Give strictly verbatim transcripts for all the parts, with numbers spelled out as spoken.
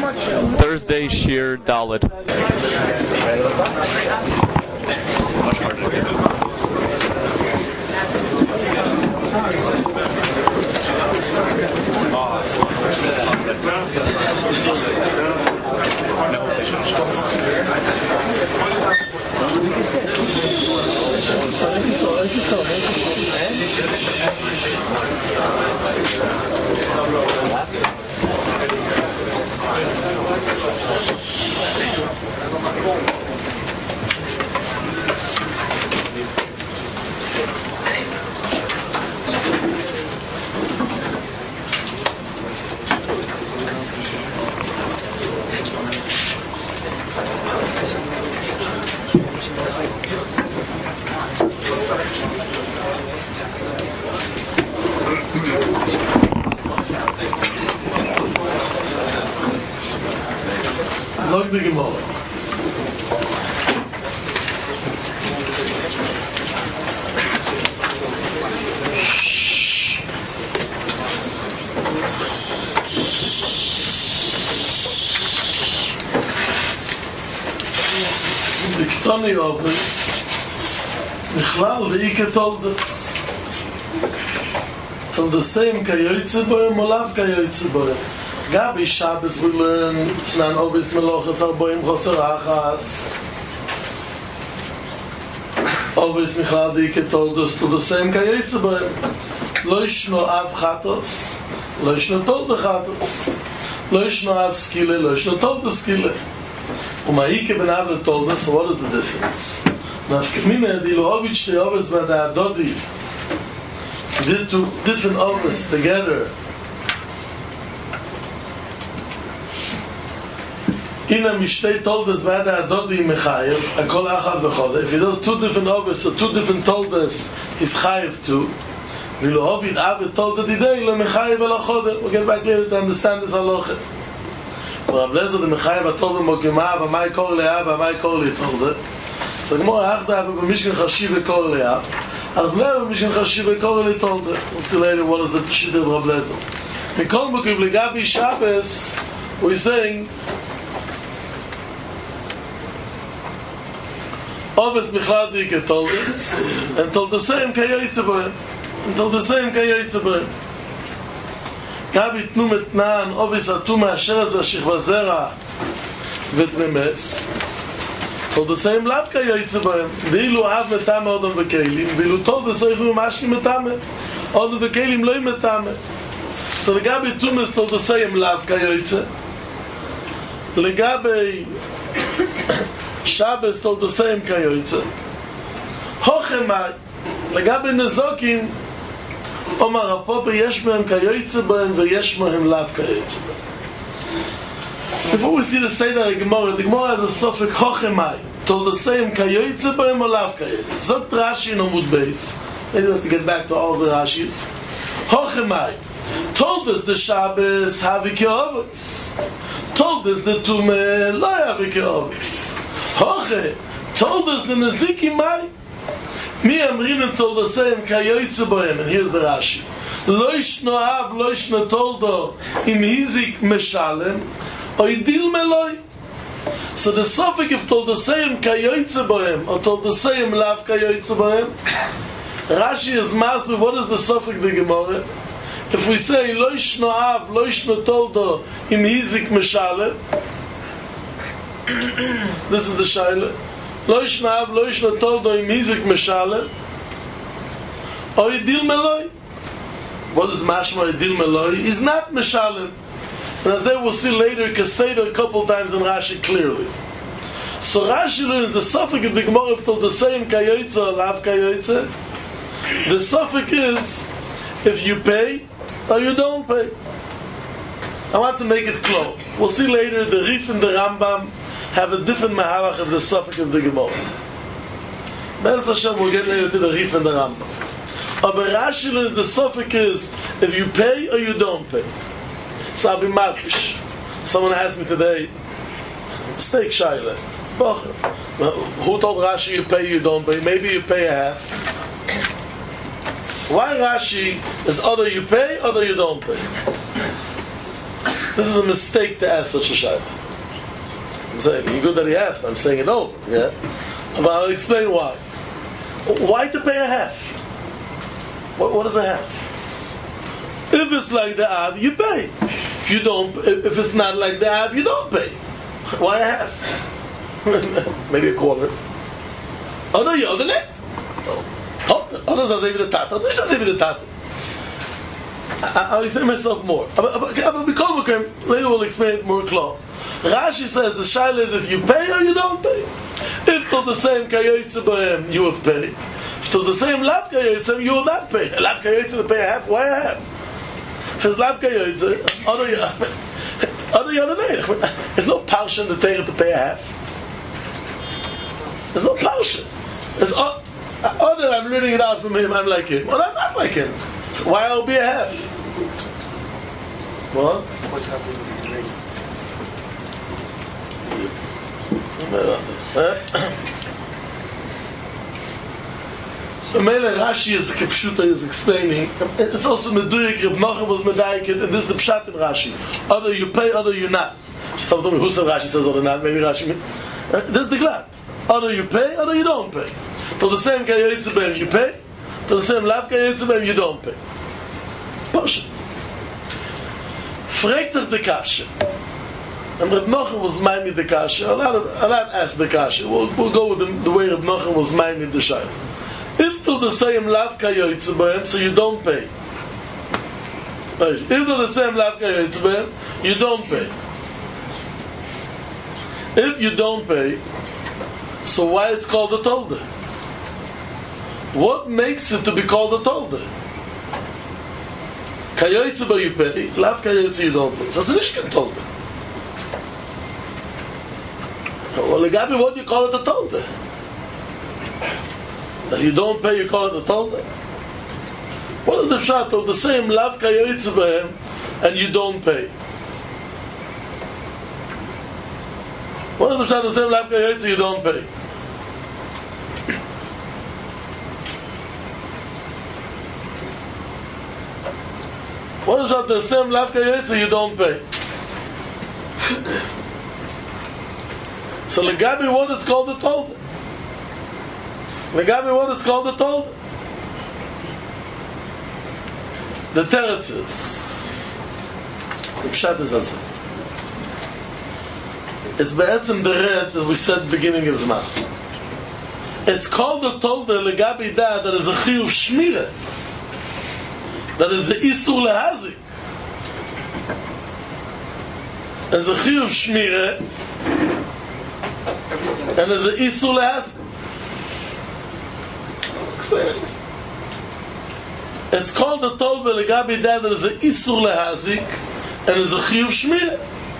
Thursday Shir Dalet. Sag die Gemara. Die Ktani open. Michlal, wie ich told das. So the same kayoytze boyem, olav kayoytze boyem. Gabi Shabbos we learn Tnan Obis Melochas Arboim Choser Achas. Obis Michlal Dike told us to the same Kayetze Boim. Lo Yishno Av Chatos, Lo Yishno Tol De Chatos, Lo Yishno Av Skile, Lo Yishno Tol De Skile. Umaike Ben Avle told us, what is the difference? Nafkemine Di Lo Obich Te Obis Ben Adodi did two different Obis together. Ina mishtei toldes vada adodi mechayev, a kol achad v'chodev. If he does two different overs, so two different toldes, he's chayev too. V'lo hovid avet tolde didei, lo mechayev v'lo chodev. We'll get back later to understand this halacha. Rav Lezer the mechayev atolde mokima, v'amai kor le'av, v'amai kor le'tolde. So Gemara achda v'mishkin chashiv v'kor le'av, Rav Lezer v'mishkin chashiv v'kor le'tolde. We'll see later what is the pshit of Rav Lezer. Mikol mokiv legabi Shabbos, we're saying, Ovis Michlal Dike told us, and told the same Kayotze Boyem, and told the same Kayotze Boyem. Gabi Tnu Metnan, Ovis Atu Ma'asheres V'Ashichva Zera V'Tmemes, told the same Lav Kayotze Boyem. V'ilu Av Metame Odom V'Kelim, v'ilu told us Oichnu Mashki Metame, Odom V'Kelim Loi Metame. So the Gabi Tumes told the same Lav Kayotze. Legabi Shabbos told the same Kayotze. Hochemai, legabe nezokim, Omar Apope yesh mehem Kayotze b'hem v'yesh mehem lav Kayotze b'hem. So before we see the Seder Gemara, the Gemara has a suffix Hochemai, told the same Kayotze b'hem or lav Kayotze. Zogt Rashi in Amud Beis. Maybe we have to get back to all the Rashis. Hochemai told us the Shabbos havi ke'ovis. Told us the Tumeh lo havi ke'ovis. Hoche told us the Neziki Mai. Mi Amrina told the same Kayotze Boyem, and here's the Rashi. Lo Yishno Av, Lo Yishno Toldo, Im Hizik Meshalem, Oidil Meloi. So the Sophic if told the same Kayotze Boyem, or told the same Lav Kayotze Boyem, Rashi is massive. What is the Sophic the Gemara? If we say Lo Yishno Av, Lo Yishno Toldo, Im Hizik Meshalem, this is the Shaila. Lo Yishno Av, Lo Yishno Toldo, Im Hizik Meshalem, or Idil Meloi. What is Mashma Idil Meloi? Is not Meshalem. And as I will see later, Keseda a couple times in Rashi clearly. So Rashi learns the suffix of the Gemara told the same Kayotze or Lav Kayotze. The suffix is if you pay or you don't pay. I want to make it clear. We'll see later the Rif and the Rambam have a different mahalach of the suffix of the Gemara. Be'ez Hashem, we'll get later to the Rif and the Rambam. But Rashi learns the suffix is if you pay or you don't pay. So I'll be markish. Someone asked me today, steak shaila. Who told Rashi you pay, you don't pay? Maybe you pay a half. Why Rashi is either you pay, either you don't pay? This is a mistake to ask such a shayla. I'm saying, you're good that he asked, I'm saying it over, yeah? But I'll explain why. Why to pay a half? What, what is a half? If it's like the Av, you pay. If you don't, if it's not like the Av, you don't pay. Why a half? Maybe a quarter. Oh no, you other net. Oh, others are saving the tat. Others are saving the tat. I'll explain myself more. Later we'll explain it more clear. Rashi says the shaila is if you pay or you don't pay. If to the same kayotze b'hem, you would pay. If to the same lav kayotze, you would not pay. Lav kayotze to pay a half. Why a half? If it's lav kayotze, other yonanei. There's no parsha in the Torah to pay a half. There's no parsha. There's other. I'm learning it out from him. I'm like him. Well, I'm not like him. So why I'll be a half? What? What's happening with the lady? The Mele Rashi is Kipshuta is explaining. It's also Meduyik, Reb Nachum was Medayik, and this is the Pshat in Rashi. Either you pay, either you not. Stop telling me who said Rashi says or not. Maybe Rashi. Uh, this is the glad. Either you pay, either you don't pay. To the same Kayotze B'hem you pay. To the same Lav Kayotze B'hem you don't pay. Pasha. Fragt sich the Kasha. And Reb Nachum was Maimid the Kasha. I'll not, I'll not ask the Kasha. We'll, we'll go with the, the way Reb Nachum was Maimid the Shayla. If to the same Lav Kayotze B'hem, so you don't pay. If to the same Lav Kayotze B'hem, you don't pay. If you don't pay, so why it's called a Tolda? What makes it to be called a Tolda? Kayotze B'hem you pay, Lav Kayotze you don't pay. So it's a Nishkan Tolda. Well, Legabi, what do you call it a Tolda? That you don't pay, you call it a Tolda? What is the pshat of the same Lav Kayotze B'hem and you don't pay? What is the pshat of the same Lav Kayotze you don't pay? What is that the same Lav Kayotze you don't pay? So Legabi, what is called a Tolda? Legabi, what is called a Tolda? The Teretzes. The Pshat is as it's Be'etzim the red that we said at the beginning of Zman. It's called a Tolda Legabi da that is a Chiyuv Shmira. That is the Isur Lehazik. There's a Chiyuv Shmira and there's an Isur Lehazik. Explain it. It's called a Tolba Legabi da that is a Isur Lehazik and is a Chiyuv Shmira.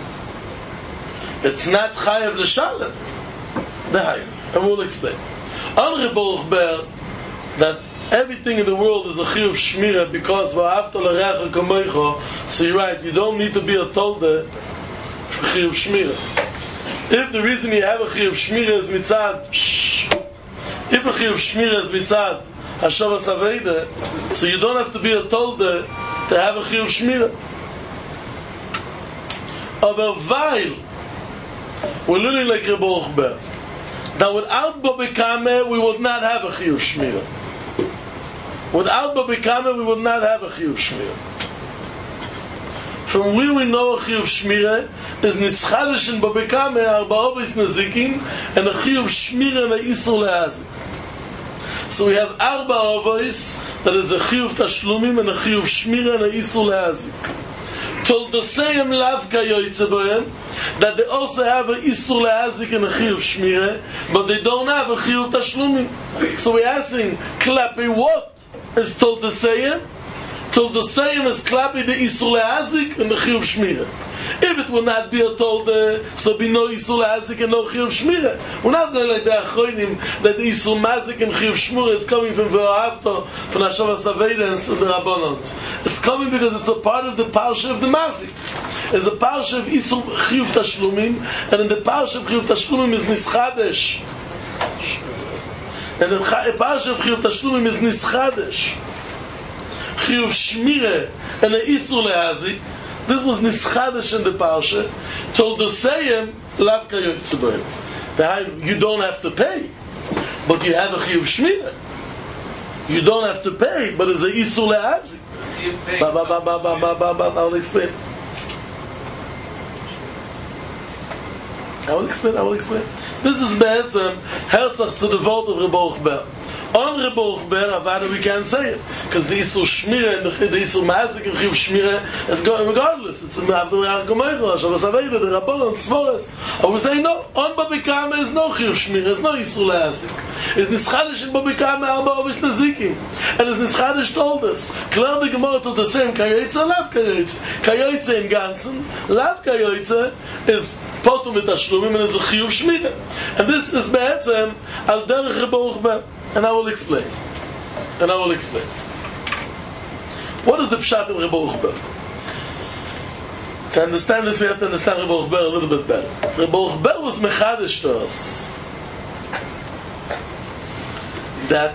It's not Chayav L'Shalem. The Hayim. And we'll explain. Honorable Ber that everything in the world is a Chiyuv Shmira because V'ahavta l'reacha kamoicha. So you're right, you don't need to be a Tolda for Chiyuv Shmira. If the reason you have a Chiyuv Shmira is mitzad, shh, if a Chiyuv Shmira is mitzad Hashavas Aveda, so you don't have to be a Tolda to have a Chiyuv Shmira. Aber weil we're learning like Rebbe Ochber that without Babi Kameh we would not have a Chiyuv Shmira. Without Babi Kameh we would not have a Chiyuv Shmira. From where we know a Chiyuv Shmira is Nischalish and Babi Kameh Arba Ovis Nazikim and a Chiyuv Shmira and a Isur Lehazik. So we have Arba Ovis that is a Chiyuv Tashlumim and a Chiyuv Shmira and a Isur Lehazik. Told the same Lav Kayotze B'hem that they also have a Isur Lehazik and a Chiyuv Shmira, but they don't have a Chiyuv Tashlumim. So we're asking, Klapi what is told the same? Told the same is Klapi the Isur Lehazik and the Chiyuv Shmira. If it will not be a Tolda, so be no Isur Lehazik and no Chiyuv Shmira. We're not going like the Achronim that the Isur Mazik and Chiyuv Shmira is coming from V'ahavta, from Hashavas Aveda and the Rabbanons. It's coming because it's a part of the Parsha of the Mazik. It's a Parsha of Isur Chiyuv Tashlumim, and in the Parsha of Chiyuv Tashlumim is Nischadesh. And the Parsha of Chiyuv Tashlumim is Nischadesh. Chiyuv Shmira and the Isur Lehazik. This was nischadish in the parsha. Told the sayim lav kayotze bohem. You don't have to pay, but you have a chiyuv shmira. You don't have to pay, but it's a isur le'azik. Ba ba ba ba ba ba ba ba. I will explain. I will explain. I will explain. This is be'etzem herzach to the vote of Rebbe Ochber. On Rebbe Ochber, Avada, we can't say it because the isur shmira and the isur mazik and chiyuv shmira is regardless. It's a matter of Gomeira, Shabbos Aveda, the Rabbon and Tzvoras. I will say no. On Babikama is no chiyuv shmira. It's no isur le'azik. It's nischadish in Babikama Arba Ovish Nazikim, and it's nischadish told us. Klar the Gemara told the same kayotze, lav kayotze. Kayotze in ganzen, lav kayotze is potu mit tashlumim and is a chiyuv shmira. And this is be'etzem al derech Rebbe Ochber. And I will explain. And I will explain. What is the pshat of Rebbe Ochber? To understand this, we have to understand Rebbe Ochber a little bit better. Rebbe Ochber was mechadish to us that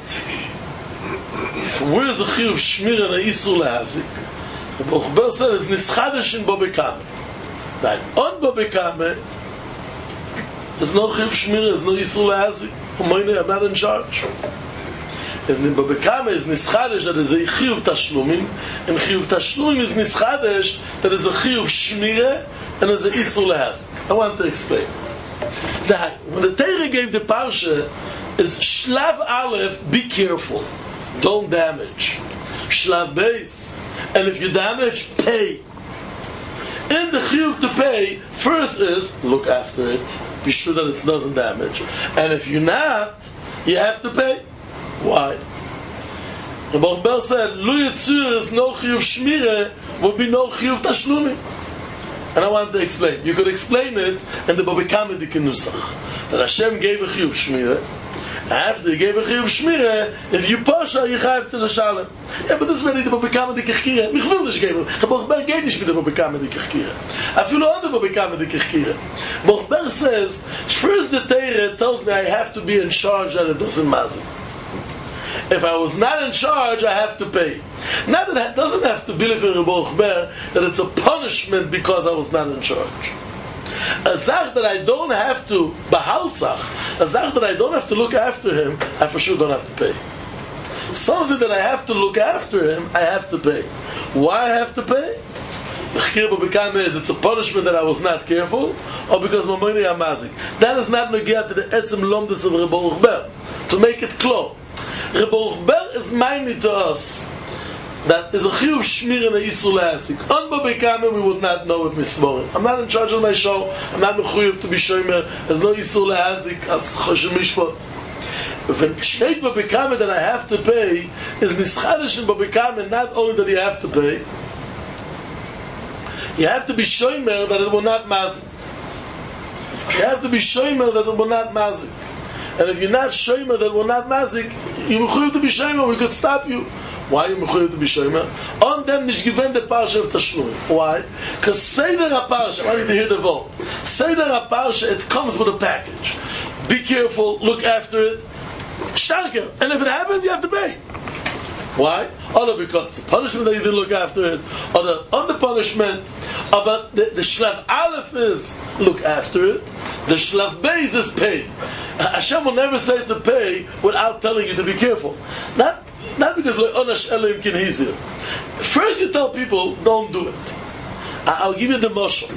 where is the chiyuv shmir and the isur le'azik? Rebbe Ochber said it's nischadish in Babikame. Now, on Babikame there's no chiyuv shmir, there's no isur le'azik. I'm not in charge. And in Babikama is nischadish that is a chiyuv tashlumim, and chiyuv tashlumim is nischadish that is a chiyuv shmira and is a isur le'azik. I want to explain. Now, when the Torah gave the parsha, is shlav aleph, be careful, don't damage. Shlav beis, and if you damage, pay. In the chiyuv to pay, first is look after it, be sure that it doesn't damage, and if you're not, you have to pay. Why? The Ochber said, "Lu yitzur is no chiyuv shmira, will be no chiyuv tashlumim." And I want to explain. You could explain it in the Babikama Dikinusach that Hashem gave a chiyuv shmira. After he gave a chiyuv shmira, if you pasha, you have to the shalom. Yeah, but this is really the Babikama Dikachkira. Ich will nicht geben. The Ochber geht nicht mit der Babikama Dikachkira. I feel on the Babikama Dikachkira. Ochber says, first the Torah tells me I have to be in charge and it doesn't matter. If I was not in charge, I have to pay. Not that it doesn't have to be like Rebbe Ochber that it's a punishment because I was not in charge. A zach that I don't have to behaltzach, a zach that I don't have to look after him, I for sure don't have to pay. Something that I have to look after him, I have to pay. Why I have to pay? Is it's a punishment that I was not careful, or because my money are mazik. That is not negiyah to the etzem lomdes of Rebbe Ochber. To make it clear, Rebbe Ochber is minded to us that is a chiyuv shmir and a isur le'azik. On Babikama we would not know with mismorim. I'm not in charge of my show. I'm not mechuyev to be shomer. There's no isur le'azik as choshen mishpot. When shneit Babikama that I have to pay is nischadish in Babikama, not only that you have to pay, you have to be shomer that it will not mazik. You have to be shomer that it will not mazik. And if you're not shomer that it will not mazik, you're mechuyev to be shomer. We could stop you. Why are you mechuyev to be shomer? On them nish given the parsha of tashlum. Why? Because Seder HaParsha, I need to hear the vote. Seder HaParsha, it comes with a package. Be careful, look after it. Shtarker. And if it happens, you have to pay. Why? Other because it's a punishment that you didn't look after it. Other under punishment. But the, the shlav aleph is look after it. The shlav beis is pay. Hashem will never say to pay without telling you to be careful. Not Not because first you tell people, don't do it. I'll give you the mashal.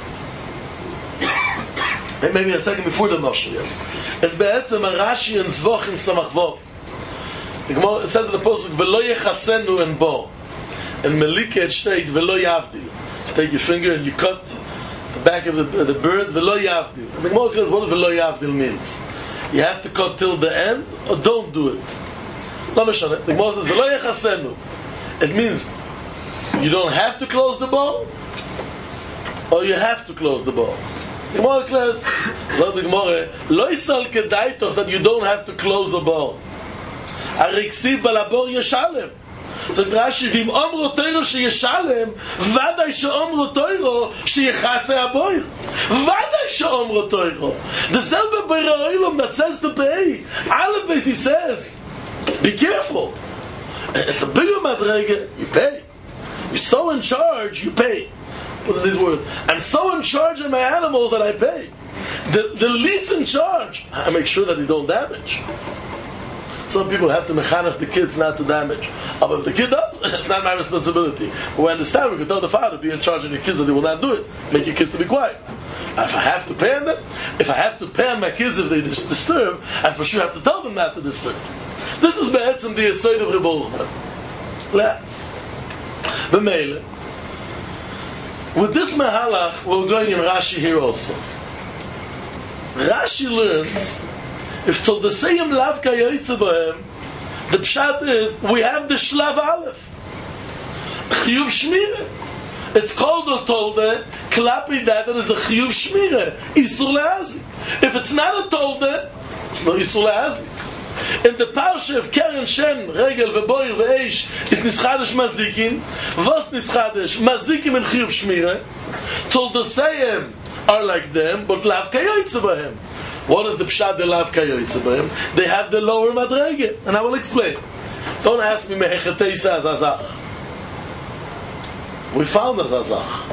Maybe a second before the mashal. It's be'etzem a Rashi and Zvoch in Samach Vov. The Gemara says in the Pasuk, V'lo yechasenu en bo. And Meliket state, V'lo yavdil. You take your finger and you cut the back of the, the bird, V'lo yavdil. And the Gemara says, what does V'lo yavdil means? You have to cut till the end, or don't do it. The Gemara says, V'lo yechasenu. It means you don't have to close the bow, or you have to close the bow. The Gemara says, the Gemara, Lo yisal kedai toch that you don't have to close the bow. Ariksiv balabor yeshalem. So Rashi, V'im omro toiro sheyeshalem, Vadai she'omro toiro sheyechase aboir. Vadai she'omro toiro. The selbe Beirei Olam that says to pay. Aleph he says, be careful. It's a bigger madrege, you pay. You're so in charge, you pay. with these words, I'm so in charge of my animal that I pay. The, the least in charge, I make sure that they don't damage. Some people have to mechanech the kids not to damage. But if the kid does, it's not my responsibility. But we understand, we can tell the father, be in charge of your kids that they will not do it. Make your kids to be quiet. If I have to pay on them, if I have to pay on my kids if they dis- disturb, I for sure have to tell them not to disturb. This is be'etzem the yesod of Rebbe Yochanan. B'meile. With this mahalach, we're going in Rashi here also. Rashi learns, if told the same lav kayotze bohem, the pshat is, we have the shlav aleph. Chiyuv shmira. It's called or tolde, klapi that there is a chiyuv shmira. Isur le'azik. If it's not a tolde, it's no isur le'azik. In the parsha of Keren Shen, Regel, Veboir, Ve'esh, is Nischadesh Mazikin. Was Nischadesh? Mazikim and Chiyuv Shmira. Toldosayim are like them, but Lav Kayotze Bahem. What is the Pshat de Lav Kayotze Bahem? They have the lower Madrege. And I will explain. Don't ask me Mehecheteisa Azazach. We found Azazach.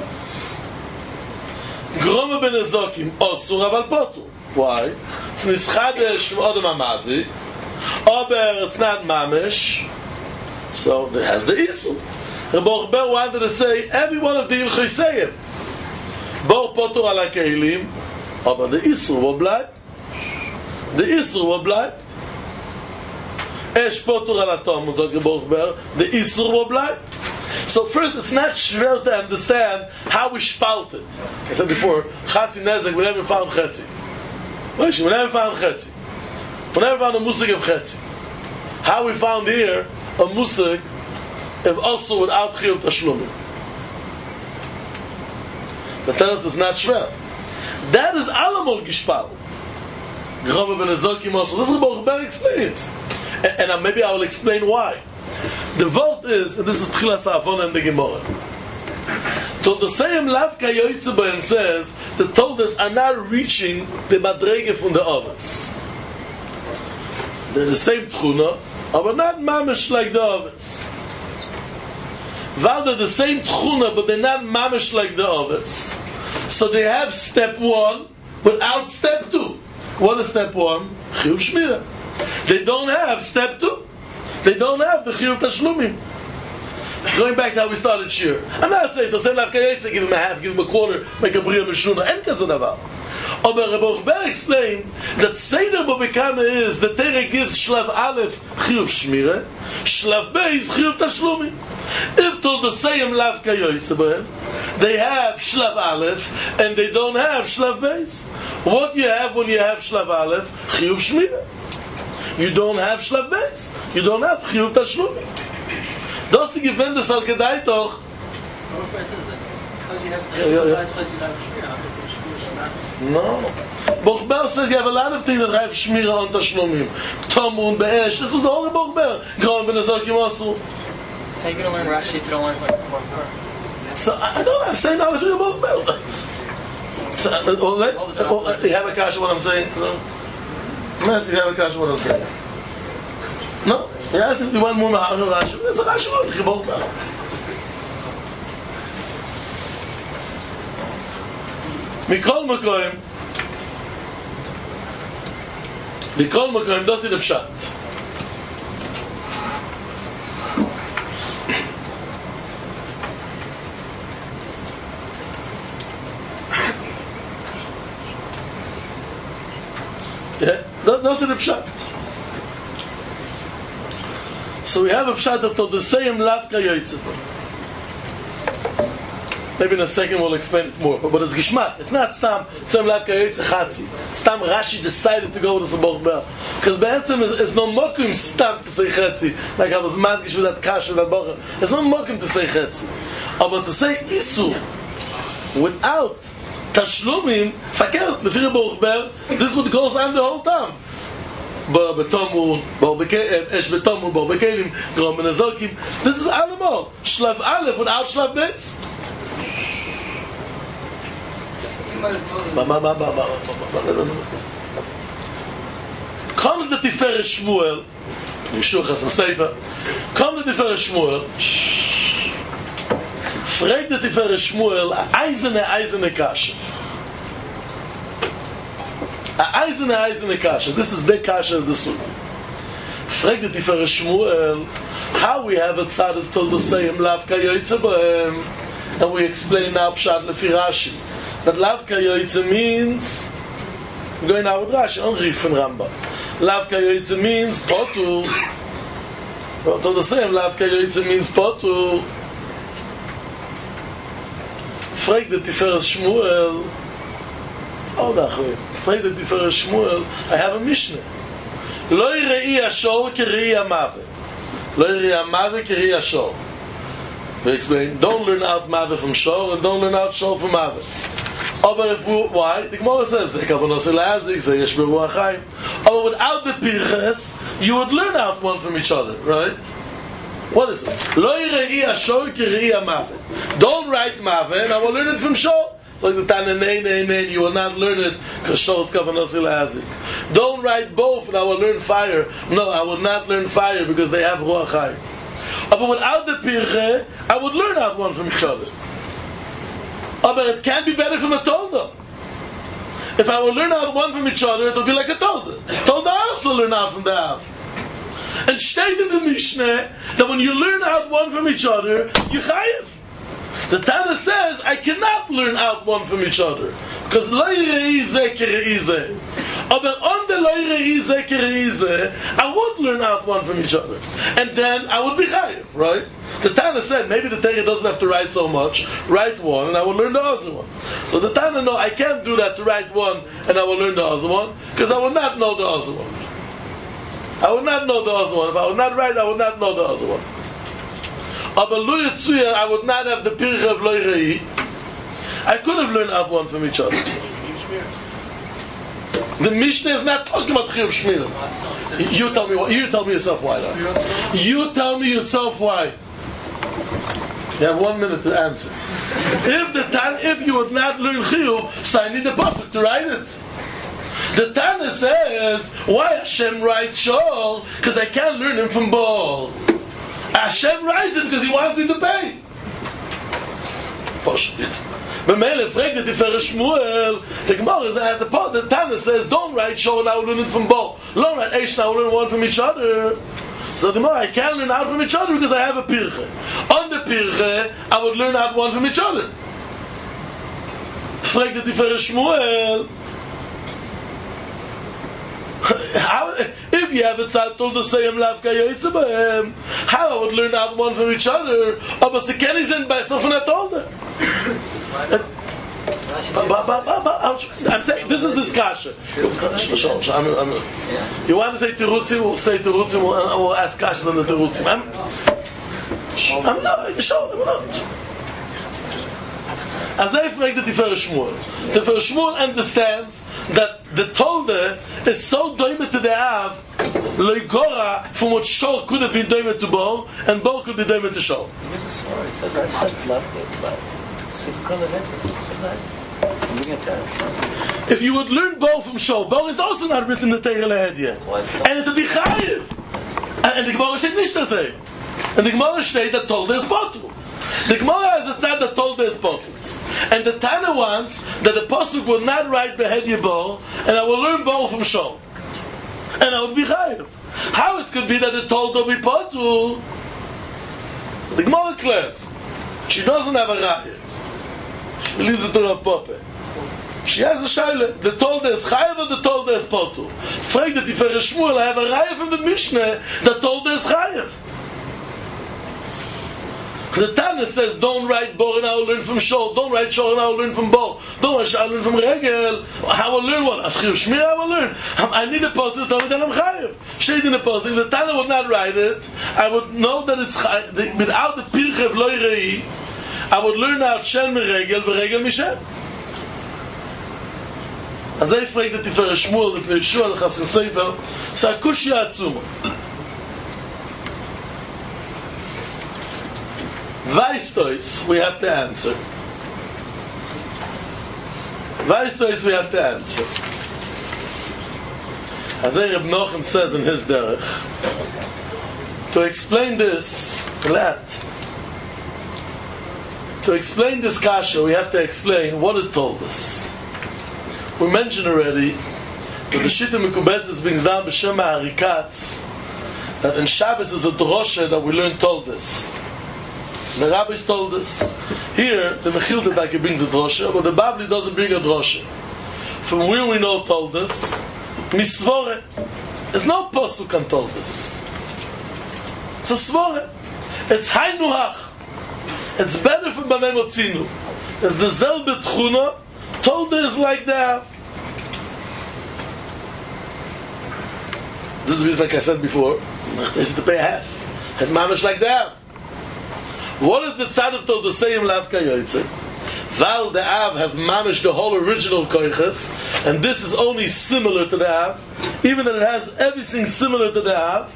Groma ben Ezokim, Osur Aval Potu. Why? It's Nischadesh Odom Amazi. Aber it's not mamish, so it has the isul. Rebbe Yochanan wanted to say every one of the ilchosayim. Bor potur ala keilim, aber the isul will bleibt. The isul will bleibt. Esh potur ala tom, sagt Rebbe Yochanan, the isul will bleibt. So first, it's not schwer to understand how we spalt it. I said before, chatzi nezek, we never found chatzi. We never found chatzi. We never found a musig of chetzi. How we found here a musig of also without chiyuv tashlumim. The tenet is not shver. That is alamol gishpal. Groma ben Ezokim also. This is what Rebbe explains, and, and maybe I will explain why. The vote is, and this is Tchilas Avon and the Gemara. So the same lav kayotze bohem says the Toldos are not reaching the madrege from the others. They're the same tchuna, but not mamish like the others. While they're the same tchuna, but they're not mamish like the others. So they have step one without step two. What is step one? Chiyuv shmira. They don't have step two. They don't have the chiyuv tashlumim. Going back to how we started shir. I'm not saying the same lav kayotze, give him a half, give him a quarter, make a bria meshuna. En kazo davar. Aber Rebbe Yochanan explained that Seder Bobekama is the Torah gives Shlav Aleph Chiyuv Shmira, Shlav Beis Chiyuv Tashlumim. If told the same Lav Kayotze Bohem, they have Shlav Aleph and they don't have Shlav Beis. What do you have when you have Shlav Aleph? Chiyuv Shmira. You don't have Shlav Beis. You don't have Chiyuv Tashlumim. Das ist gewinnt es al Kedai toch. No. Bochber says you have a lot of things that have shmira on tashlumim. Tamun, be'esh. This was the only Bochber. Groma ben Ezokim also. How are you going to learn Rashi if you don't learn Bochber? So I don't know. I'm saying now if you're Bochber. So, uh, oh, let, uh, oh, uh, you have a kasha what I'm saying? So, I'm asking if you have a kasha what I'm saying. No? You ask if you want more Rashi. It's a Rashi one. You're Bochber. Mikol Makoim Mikol Makoim das ist der Pshat. Yeah, das ist der Pshat. So we have a Pshat that told the same lav kayotze. Maybe in a second we'll explain it more. But, but it's Gishmat. It's not Stam, Stam Lav Kayotze Chatzi. Stam Rashi decided to go with the Bochber. Because Be'etzem is, is no mokum Stam to say Chatzi. Like I was madgish with that Kasha, that Bochber. There's no mokum to say Chatzi. But to say Isu without Tashlumim, Fakert, Lefir Bochber, this is what goes on the whole time. Bo betomun, bo bekelim, esh betomun, bo bekelim, Groma ben Ezokim. This is Alamol. Shlav Aleph without Shlav Beis. Comes the Tiferet Shmuel, Yeshua Chasam Seifa. Comes the Tiferet Shmuel, Fragt der Tiferet Shmuel, a eisene, eisene kasha. A eisene, eisene kasha. This is the kasha of the Sunnah. Fragt der Tiferet Shmuel, how we have a tzad of Toldosayim, Lavka Yoytze Bohem, and we explain now Pshat Lefi Rashi. That Lavka Yoytze means, I'm going now with Rashi, on Rif and Rambam. Lavka Yoytze means Potu. Well, Toldosayim, Lavka Yoytze means Potu. Fragt der Tiferet Shmuel, oh, dachwe, fragt der Tiferet Shmuel, I have a Mishnah. Lo yirei ashor kerei amave. Lo yirei amave kerei ashor. We explain, don't learn out mave from shor, and don't learn out shor from mave. Aber if we, why? The Gemara says, Kavanos elazik, say yesh beruach chaim. But without the pirches, you would learn out one from each other, right? What is it? Lo yirei ashor kerei amave. Don't write mave, and I will learn it from shor. It's like the Tana, nay, nay, nay, you will not learn it because shor is Kavanos elazik. Don't write both, and I will learn fire. No, I will not learn fire because they have ruach chaim. But without the pirche, I would learn out one from each other. But it can't be better from a tolda. If I would learn out one from each other, it would be like a tolda. Tolda also learn out from the Av. And state in the Mishnah that when you learn out one from each other, you chayiv. The Tana says, I cannot learn out one from each other. Because lo yirei zeh kerei zeh. But on the lo yirei zeh kerei zeh, I would learn out one from each other. And then I would be chayiv, right? The Tana said, maybe the Torah doesn't have to write so much. Write one, and I will learn the other one. So the Tana, no, I can't do that to write one, and I will learn the other one, because I will not know the other one. I will not know the other one. If I would not write, I would not know the other one. But lo yitzuya, I would not have the pircha of lo yirei. I could have learned out one from each other. The Mishnah is not talking about chiyuv shmira. You tell me why. You tell me yourself why. Though. You tell me yourself why. You have one minute to answer. If the Tan, if you would not learn chiyuv, so I need a pasuk to write it. The Tana says, why Hashem writes shor? Because I can't learn him from Baal. Hashem writes it because he wants me to pay. But Mele fragt the Tiferet Shmuel, the Gemara is at the part, the Tana says, don't write shor and I will learn it from Baal. Don't write eish and I will learn one from each other. So the Gemara, I can't learn out from each other because I have a pirche. On the pirche, I would learn out one from each other. Fragt the Tiferet Shmuel, how, if you have a tzad told to say him lavka yoytze bohem, how I would learn out one from each other? Oh, but the Ken is in by self and I told her. I'm saying this is this kasha. You want to say terutzim? We'll say terutzim. We'll ask kasha than the terutzim. I'm, I'm not sure. I'm not. As I fragt the Tiferet Shmuel, Tiferet Shmuel understands that the Tolda is so doimed to the Av, Leigora, from what Shor could have been doimed to Baal, and Baal could be doimed to Shor. If you would learn Baal from Shor, Baal is also not written in the Torah Lehed yet. And it would be Chayiv. And the Gemara steht nicht das same. And the Gemara steht that Tolda is Potu. The Gemara has a tzad that Tolda is Potu. And the Tana wants that the Pasuk will not write Behed Yibor, and I will learn Baal from Shor. And I will be Chayiv. How it could be that the Tolda be Potu? The Gemara class. She doesn't have a Rayat. She believes the Torah Pope. She has a Shaila. The Tolda is Chayiv or the Tolda is Potu? Frag the Tiferet Shmuel, I have a Rayat from the Mishnah that Tolda is Chayiv. The Tana says, don't write Bor and I will learn from Shor. Don't write Shor and I will learn from Bor. Don't write Shor and I will learn from Regel. I will learn what? As Chiyuv Shmira I will learn. I need a post to tell me that I'm Chayiv. Shade in the post. If the Tana would not write it, I would know that it's Chayiv. Without the Pirche of Lo Yirei, I would learn out Shen me Regel, Regel me Shen. As I fragt the Tiferet Shmuel, the Yeshua L'chasim Sefer, so Akushya Atzuma. Vaistois, we have to answer. Vaistois, we have to answer. As Reb Nochem says in his derech, to explain this, let To explain this kasha, we have to explain what is told us. We mentioned already that the Shita Mekubetzes brings down B'Shem HaHarikatz that in Shabbos is a drosha that we learned told us. The rabbis told us. Here, the Mechilta brings a drosha, but the Babli doesn't bring a drosha. From where we know told us, Misvore. There's no posuk on told us. It's a svore. It's Hainuach. It's better from Bamei Motzinu. It's the Zelbe Tchuna. Told us like that. This is the reason, like I said before, this is to pay half. And mamish like that. What is the tzaddik told the same lav kayoytze? Val the Av has mamish the whole original koiches, and this is only similar to the Av, even though it has everything similar to the Av.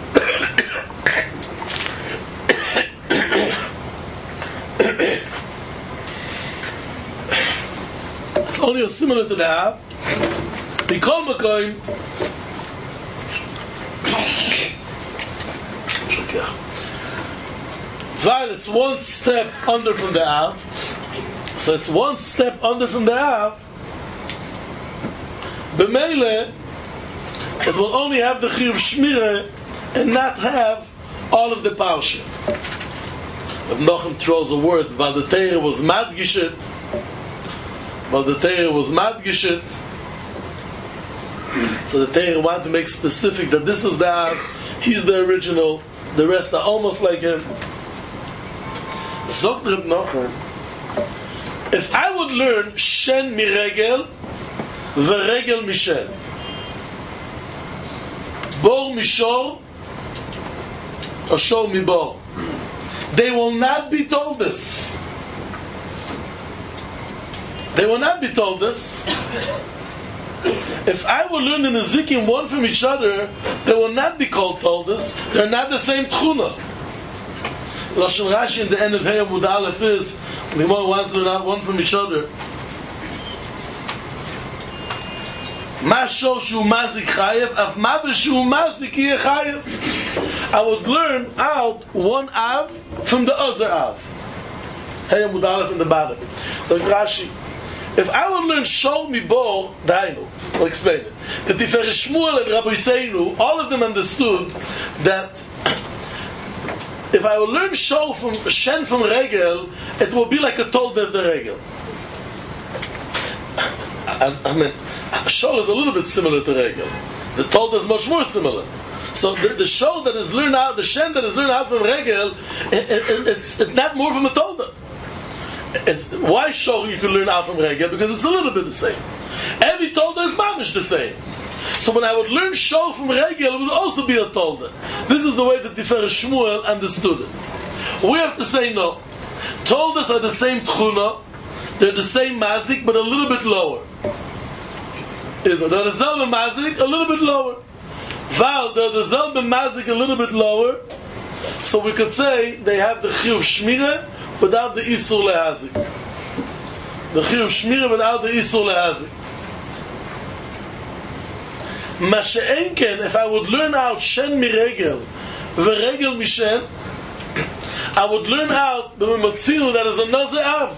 It's only similar to the Av. Bikol Makoim. While it's one step under from the Av, so it's one step under from the Av, B'meile, it will only have the Chiyuv Shmira and not have all of the Parsha. If Nochem throws a word, while the Torah was Madgishit, while the Torah was Madgishit, so the Torah wanted to make specific that this is the Av, he's the original, the rest are almost like him. Zog Reb Nochem, if I would learn Shen miregel, v'regel mishen, bor mishor, or shor mibor, they will not be told this. They will not be told this. If I would learn the Nezikim one from each other, they will not be called told this. They're not the same tchuna. Lashon Rashi in the end of Hey Amud Aleph is, the Gemara wants to learn out one from each other. Ma shor shu mazik chayev, af ma b'shu mazik yeh chayev. I would learn out one Av from the other Av. Hey Amud Aleph in the bottom. So Rashi, if I would learn Shor Mibor, Dainu, I'll explain it. The Tiferet Shmuel and Rabbi Seinu, all of them understood that if I would learn Shor from Shen from Regel, it will be like a Tolde of the Regel. As, I mean, Shor is a little bit similar to Regel. The Tolde is much more similar. So the, the Shor that is learned out, the Shen that is learned out from Regel, it, it, it's, it's not more from a Tolde. It's, why Shor you can learn out from Regel? Because it's a little bit the same. Every Tolda is mamish the same. So when I would learn Shor from Regel, it would also be a Tolda. This is the way that Tiferet Shmuel understood it. We have to say no. Toldas are the same Tchuna, they're the same Mazik, but a little bit lower. They're the Zelbe Mazik, a little bit lower. Val, they're the Zelbe Mazik, a little bit lower. So we could say they have the Chiyuv Shmira without the Isur Lehazik. The Chiyuv Shmira without the Isur Lehazik. Mashe'enken, if I would learn out Shen miregel, v'regel mishen, I would learn out the Motzinu that is another Av.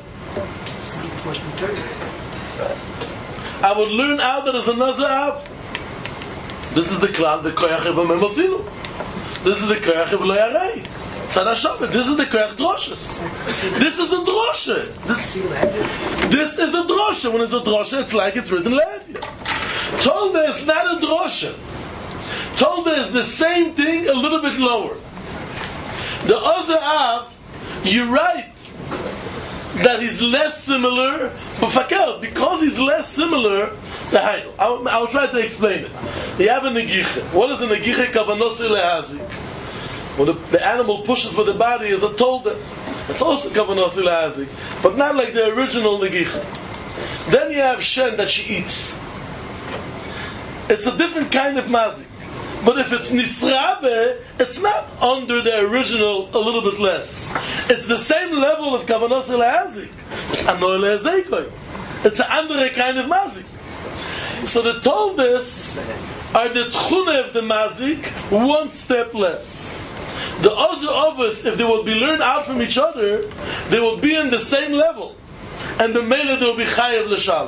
I would learn out that is another Av. This is the Klal, the Koyach of Motzinu. This is the Koyach of Lo Yarei. Tzad This is the Koyach Droshes. This is the Droshe. This, this is the Droshe. When it's a Droshe, it's like it's written Le'edia. Tolda is not a Droshe. Tolda is the same thing, a little bit lower. The other Av, you're right that he's less similar, but Fakel, because he's less similar, the Hainu. I'll, I'll try to explain it. You have a Negiche. What is a Negiche? Kavanosui lehazik. When the, the animal pushes with the body is a Tolda. It's also Kavanosui lehazik, but not like the original Negiche. Then you have Shen that she eats. It's a different kind of mazik. But if it's nisrabe, it's not under the original a little bit less. It's the same level of kavanos lehazik. It's anoy lehazeikoy. It's an andere kind of mazik. So the toldes are the tchune of the mazik, one step less. The other of us, if they would be learned out from each other, they would be in the same level. And the mele they will be chayev l'shalom.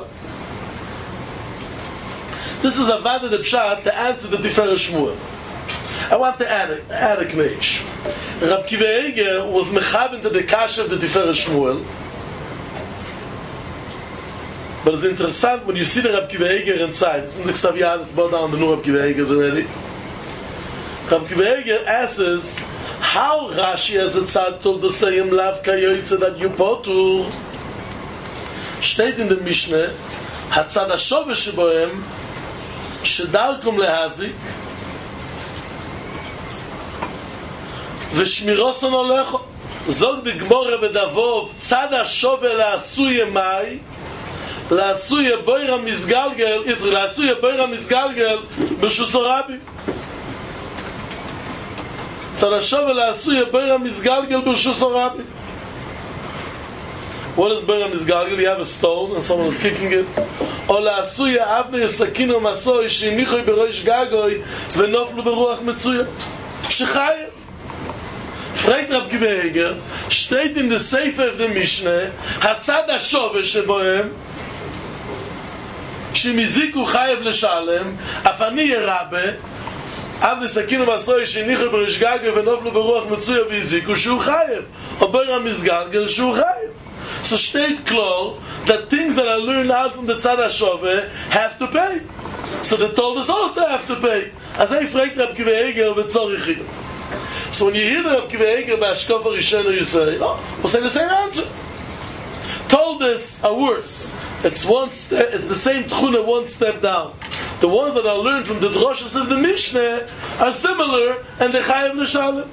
This is a vada de pshat to answer the Tiferes Shmuel. I want to add a, add a knech. Rab Kiva Eger was mechaben to the kasha of the Tiferes Shmuel. But it's interessant when you see the Rab Kiva Eger inside. It's in the Ksaviyah, it's brought down the new Rab Kiva Eger's already. Rab Kiva Eger asks, how Rashi has a tzad told the same lav kayoytze that you potur? Steht in the Mishnah, hatzad hashove shebohem, shedarkum lehazik, v'shmiroson olecho. Zog the Gemara bedavov, tzad hashove la'asuye mai, la'asuye boira mizgalgel, Yitzchak, la'asuye boira mizgalgel, b'shuso rabbi. Tzad hashove la'asuye boira mizgalgel, b'shuso rabbi. What is Boira Mizgalgel? You have a stone and someone is kicking it. Or la'asuya avne yisakino masoi shinichoi beroish gagoi v'noflu beruach metzuya. Shechayev. Fragt Rab Kiva Eger, steht in the Sefer of the Mishnah, hatzad hashove shebohem, shemiziku chayev l'shalem, afani yerabe, avne yisakino masoi shinichoi beroish gagoi v'noflu beruach metzuya v'yiziku shu chayev. Or Boira Mizgalgel shu chayev. So state klar that things that are learned out from the Tzad HaShoveh have to pay. So the Toldos also have to pay. As I fragt Rab Kiva Eger v'tzorich. So when you hear the Rab Kiva Eger by Ashkofa Rishonu, you say, oh, we'll say the same answer. Toldos are worse. It's one step. It's the same tchuna one step down. The ones that are learned from the droshes of the Mishnah are similar and they chayev l'shalom.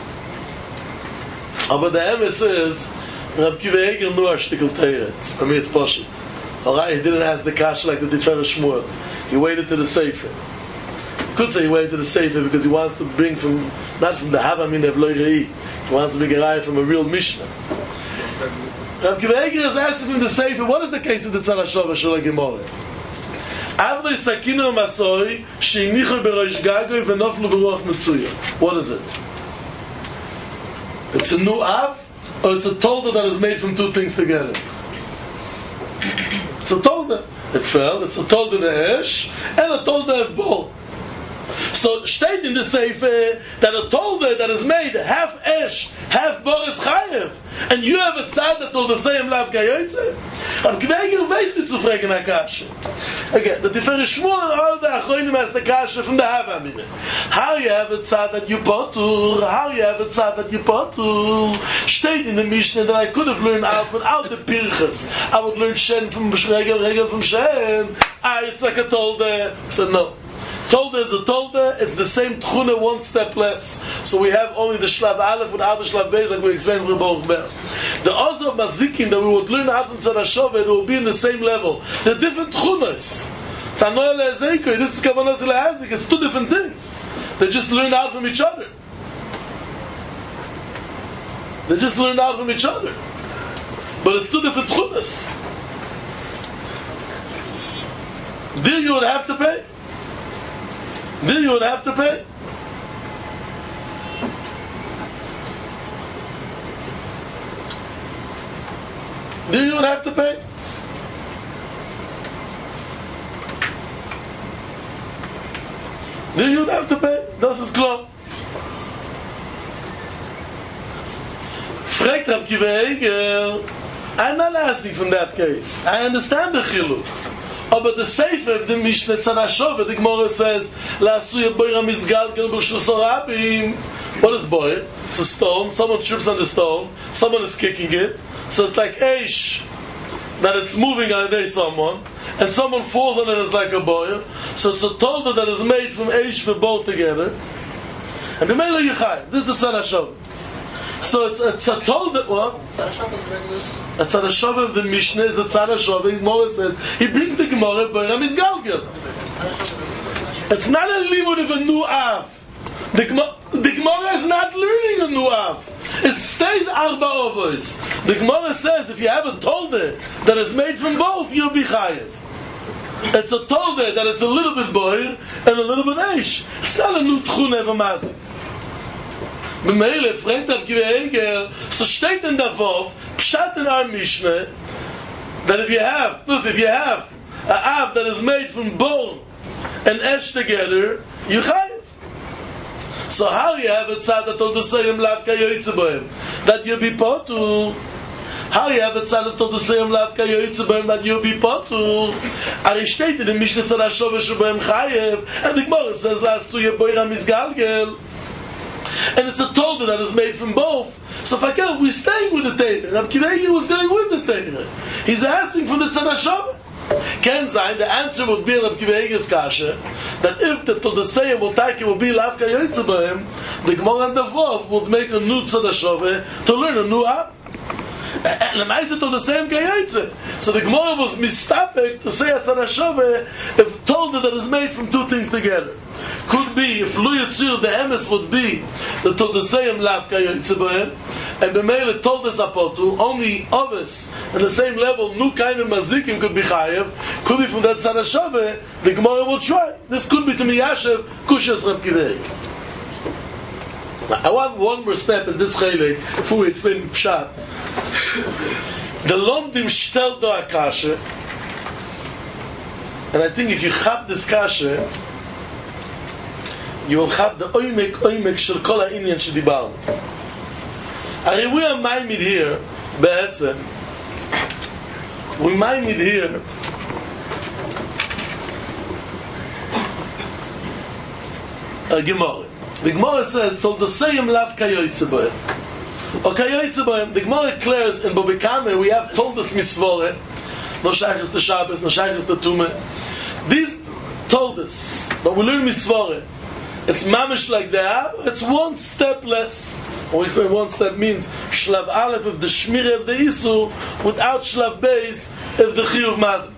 But the emes is, Rab Kiva Eger knew a shtickle teretz. I mean, it's poshut. Alright, he didn't ask the kasha like the Tiferes Shmuel. He waited to the Sefer. You could say he waited to the Sefer because he wants to bring from, not from the Havamin of Loi Rei. He wants to bring a raya from a real Mishnah. Rab Kiva Eger is asking him the Sefer, what is the case of the Tzad HaShoveh Shel HaGemorah? Avnei sakino masoi, sheinichu beroish gagoi, v'noflu beruach metzuya. What is it? It's a new Av? Or it's a tolda that is made from two things together? It's a tolda. It fell, it's a tolda ne'esh, and a tolda of bol. So, steht in the Sefer that a tolda that is made half esh, half bor is chayev. And you have a tzad that told the same lav kayoytze? Rab Kiva Eger weiß nicht zu fragen a kasha. Again, the Tiferes Shmuel and all the achronim has the kasha from the Havamina. How you have a tzad that you potur? How you have a tzad that you potur? Steht in the Mishnah that I could have learned out without the pirchas. I would learn shen from regel, regel from shen. Ah, it's like a tolda. I said no. Tolda is a tolda, it's the same tchuna, one step less. So we have only the shlav aleph without the shlav beis, like we explained with Baruch Ber. The other mazikim that we would learn out from Tzad HaShoveh, they will be in the same level. They're different tchunas. Tzanoy le'ezeikoi, this is kavanos le'azik, it's two different things. They just learn out from each other. They just learn out from each other. But it's two different tchunas. There you would have to pay. Then you would have to pay. Then you would have to pay. Then you would have to pay. Das ist klar. Fragt Rab Kiva Eger, I'm not asking from that case. I understand the chiluk. But the Sefer of the Mishnah Tzad HaShoveh, the Gemara says, la'asuya boira mizgalgel b'rshus harabim. What is boir? It's a stone. Someone trips on the stone. Someone is kicking it. So it's like eish, that it's moving on day someone, and someone falls on it as like a boir. So it's a tolda that is made from eish for both together. And the Mela Yichai. This is the Tzad HaShoveh. So it's, it's a tolda. What? A Tzad HaShoveh of the Mishnah is a Tzad HaShoveh. The Gemara says, he brings the Gemara, Boira Mizgalgel. It's not a limud of a new Av. The Gemara, the Gemara is not learning a new Av. It stays Arba Ovos. The Gemara says, if you have a tolda that is made from both, you'll be chayev. It's a tolda that it's a little bit boir and a little bit eish. It's not a new tchune of a mazik. B'meile, fragt Reb Kiva Eger, so steht in der Wov, Pshat in our Mishnah, that if you have, look, if you have a av that is made from bone and ash together, you chayiv. So how you have a tzad that told the same lav kayoyitze bohem, that you be potu? How you have a tzad that told the same lav kayoyitze bohem, that you be potu? Ari steht in the Mishnah tzad ha-shove shu-bohem chayiv, and the Gemara says, last two year boira misgalgel. And it's a Torah that is made from both. So Fakel, we're staying with the Torah. Reb Kiva Eger was going with the Torah. He's asking for the tzad ha-shove. Ken sein, the answer would be in Reb Kiva Eger's kasha, that if the Todosei will take it will be lav kayoyitze bohem, the Gemara and the Vov would make a new tzad ha-shove to learn a new av. And the Meister told the same kayoyitze. So the Gemara was mistapek to say a tzad ha-shove if told that is made from two things together. Could be, if Lu Yitzir, the emes would be the Todosei lav kayoyitze bohem, and the Mele told us apotu, only others on the same level, new kind of mazikim could be chayev, could be from that tzad ha-shove, the Gemara will try. This could be to miyashev, kushas Reb Kiva Eger. I want one more step in this chaylik before we explain pshat. The lomdim shtel do akasha, and I think if you chab this kasha, you will chab the oimek oimek shel kol ha'inyan shedibarnu. Are we are maimid here, be'etzem, we maimid here a Gemara. The Gemara says, Todosei lav kayoyitze bohem. Or kayoyitze bohem, the Gemara declares in Bobekame, we have told us misvore, no shaychus to Shabbos, no shaychus to Tumah. These told us, but we learn misvore. It's mamish like that, it's one step less. We explain one step means Shlav Aleph of the Shmira of the Isu without Shlav Beis of the Chiyuv Mazim.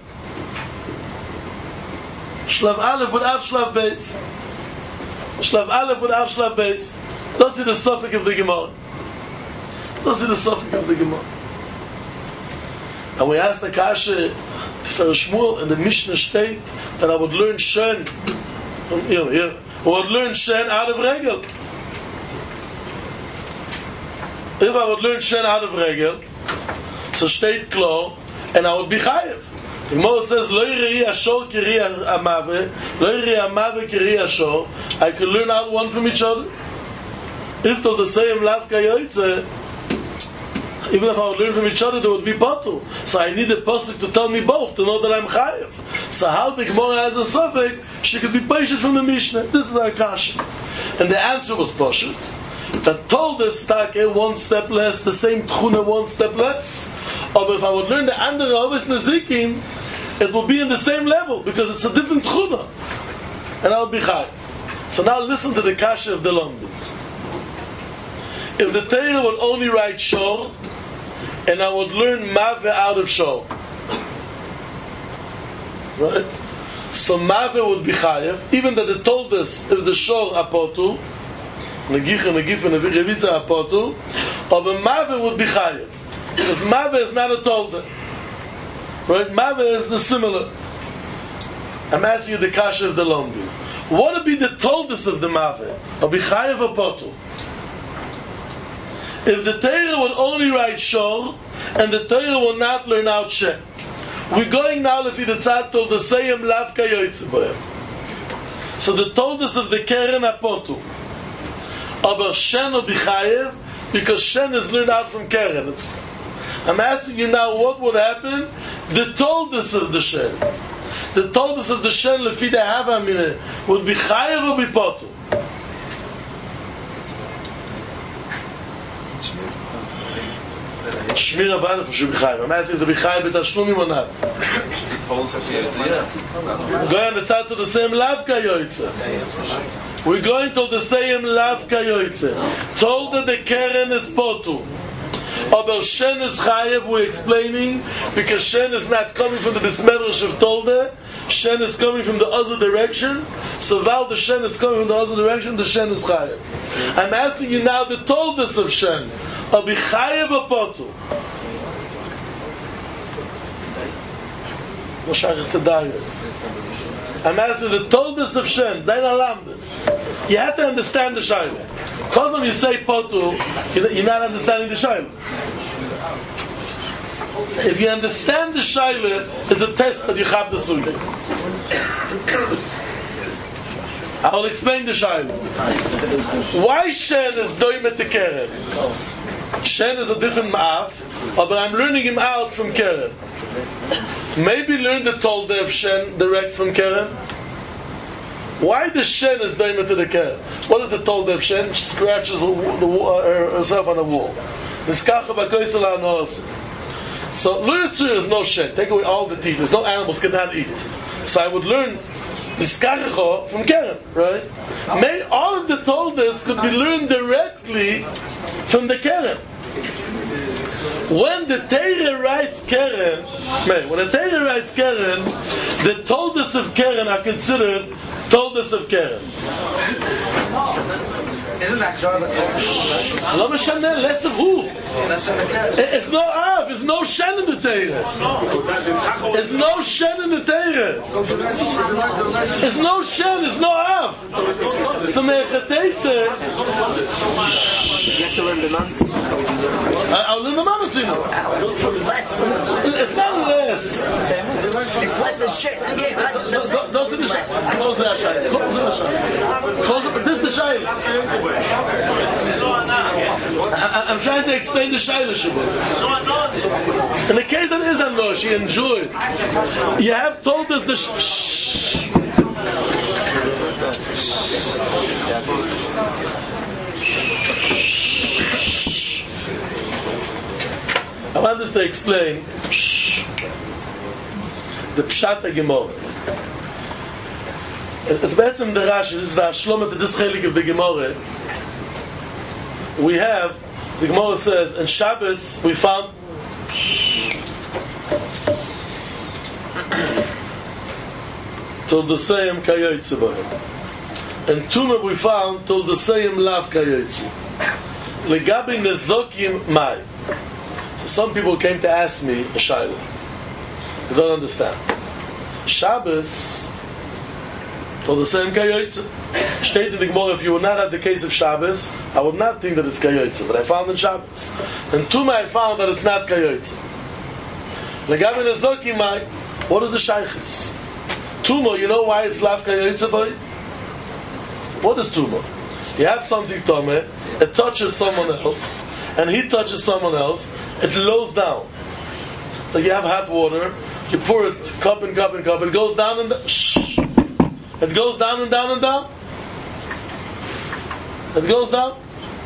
Shlav Aleph without Shlav Beis. Shlav Aleph without Shlav Beis. That's the suffix of the Gemara. That's the suffix of the Gemara. And we asked the Kasha Tifer Shmuel in the Mishnah state that I would learn Shen. Here, here. I would learn Shen out of Regel. If I would learn Shen out of Regel, so state klar, and I would be chayev. The Gemara says, Lo yirei ashor kiri amave, Lo yirei amave kiri ashor. I could learn out one from each other. If to the same lav kayoyitze, even if I would learn from each other, there would be bottle. So I need a pasuk to tell me both, to know that I'm chayev. So how the Gemara has a suffix, she could be patient from the Mishnah. This is our kasha. And the answer was patient. That told us take one step less, the same tchuna one step less. Or if I would learn the andere Ovis Nezikim, it will be in the same level because it's a different tchuna, and I'll be chai. So now listen to the kasha of the Lomdim. If the Torah would only write shor, and I would learn mave out of shor, right? So mave would be chayev, even that it told us if the shor apotu. Negicha, Negifa, Revitza, Apotu, or the Mave would be Chayev. Because Mave is not a Tolda. Right? Mave is the similar. I'm asking you the Kasha of the Lomdim. What would be the Toldas of the Mave? Or be Chayev or Potu? If the Torah would only write Shor, and the Torah will not learn out Shem. We're going now, Lefi the Tzad, told the Seyem Lav Kayoytze Bohem. So the Toldas of the Keren Apotu. Aber Shen will be chayev because Shen is learned out from Keren. It's, I'm asking you now, what would happen? The toldus of the Shen, the toldus of the Shen lefi the Havamine would be chayev or be potu. Shmir Avanif should be chayev. I'm asking to be chayev b'tashlumim or not. Go on the tzad to the same lav kayoytze. We're going to the same lav kayoytze. Told that the Keren is potu. Aber Shen is chayev, we're explaining, because Shen is not coming from the Bismedrish of Tolde. Shen is coming from the other direction. So while the Shen is coming from the other direction, the Shen is chayev. I'm asking you now the Toldes of Shen. Are be chayev or potu? Moshach is the dagger. I'm asking the Toldes of Shen. Zayin alamdet. You have to understand the Shaila. Because when you say potu, you're not understanding the shaila. If you understand the shaila, it's the test that you have the sugi. I will explain the shaila. Why Shen is doimet the keren? Shen is a different ma'af, but I'm learning him out from keren. Maybe learn the tolde of Shen direct from keren. Why the Shen is doimet to the keren? What is the tolde of Shen? She scratches herself on the wall. So Luyatsu is no Shen. Take away all the teeth. There's no animals cannot eat. So I would learn the Skachacho from Keren, right? May all of the toldes could be learned directly from the Keren. When the Torah writes Keren, man, when the Torah writes Keren, the toldes of Keren are considered toldes of Keren. Isn't that Torah the Torah? Lo mishaneh, less of who? It's no Av, it's no Shen in the Torah. It's no Shen in the Torah. It's no Shen, it's no Av. So Mechatese, You have to learn the month. I'll learn the Mamatino. It's not less. It's less than shit. Okay, right? Those are the Shayla. Close the Shayla. Close the Shayla. Close it, but this is the Shayla. I'm trying to explain the Shayla Shabbat. In the case that is Anor, she enjoys. You have told us the shh. I want us to explain the Pshat HaGemorah. It's better in the Rashi. This is the Ashlomet of this chelik of the Gemorah. We have, the Gemorah says, in Shabbos we found till the same kayotze b'hem. In Tumah we found till the same lav kayotze. Legabi nezokim mai. So some people came to ask me a shayla. They don't understand. Shabbos till the same kayotze. State in the Gemara, if you would not have the case of Shabbos, I would not think that it's kayotze, but I found in Shabbos. In Tumah I found that it's not kayotze. Legabi nezokim mai. What is the shaychus? Tumah, you know why it's lav kayotze boy? What is tumah? You have something tomeh, it touches someone else, and he touches someone else, it lows down. So you have hot water, you pour it cup and cup and cup, it goes down and down. Shh. It goes down and down and down. It goes down.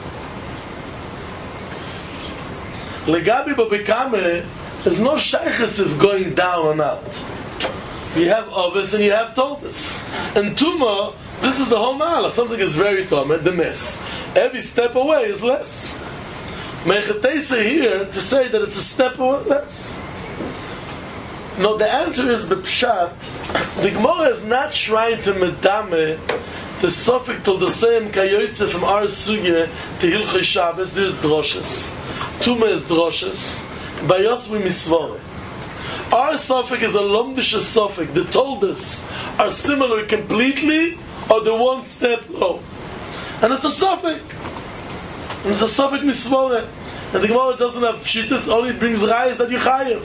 Legabi b'bikame, there's no shaychus of going down or not. You have ovis and you have tolbis. And tumah, this is the whole malach. Something is very tomeh, the mess. Every step away is less. Mechatesa here to say that it's a step away less. No, the answer is b'pshat. The Gemara is not trying to medame the suffix till the same kayotze from our sugya to Hilchei Shabbos. There's droshes. Tumah is droshes. Bayos we misvore. Our suffix is a lomdisha suffix. The toldas are similar completely, or the one step low. And it's a suffix. And it's a suffix misvore. And the Gemara doesn't have pshitas, only brings rayas that you chayev.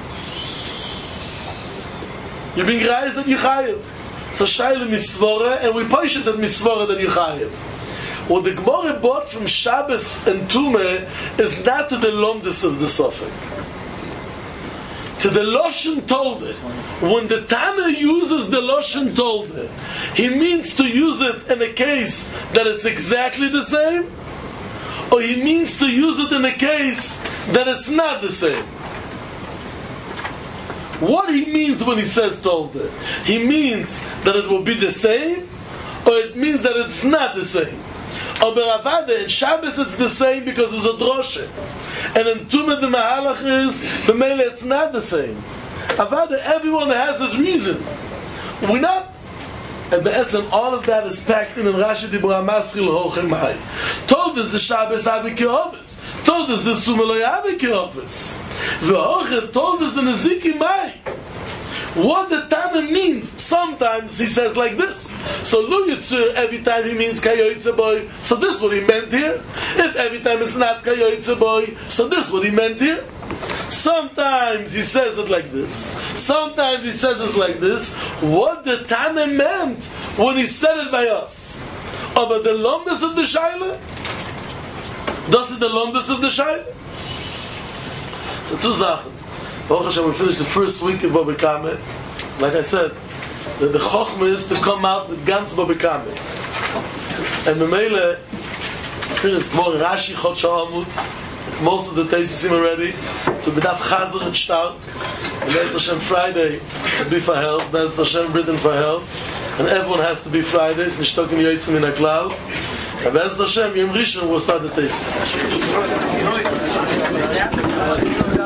You bring rayas that you chayev. It's a shayla misvore, and we push it that misvore that you chayev. What the Gemara bought from Shabbos and Tumah is not to the lomdis of the suffix. To the Loshen Tolde. When the Tana uses the Loshen Tolde, he means to use it in a case that it's exactly the same, or he means to use it in a case that it's not the same. What he means when he says Tolde? He means that it will be the same, or it means that it's not the same. Or Beravada, in Shabbos it's the same because it's a droshe. And in Tumah the Mahalach is, b'meile it's not the same. Avada, everyone has his reason. We're not. And be'etzem, all of that is packed in Rashi Dibra Maschil Hochem Hai. Told us the Shabbos Abi Keovis. Told us the Sumah Lo Yavi Keovis. Ve'ochet told us the Neziki Mai. what the Tana means. Sometimes he says like this. So Lu Yitzur, every time he means Kayoytze boy, so this is what he meant here. If every time it's not Kayoytze boy, so this is what he meant here. Sometimes he says it like this. Sometimes he says it like this. What the Tana meant when he said it by us. About the lomdas of the Shaila? Das is the lomdas of the Shaila? So two Sachen. Baruch Hashem, we finished the first week of Baba Kame. Like I said, the, the Chochmah is to come out with ganz Baba Kame. And Memele finished more Rashi Chod Sha'amut. Most of the tesis already. To B'daf Chazer and Start. And Be'ez Hashem Friday to be for health. Be'ez Hashem Britain for health. And everyone has to be Fridays. Nishtokim Yoitzim in a cloud. And Be'ez Hashem Yom Rishon will start the tesis.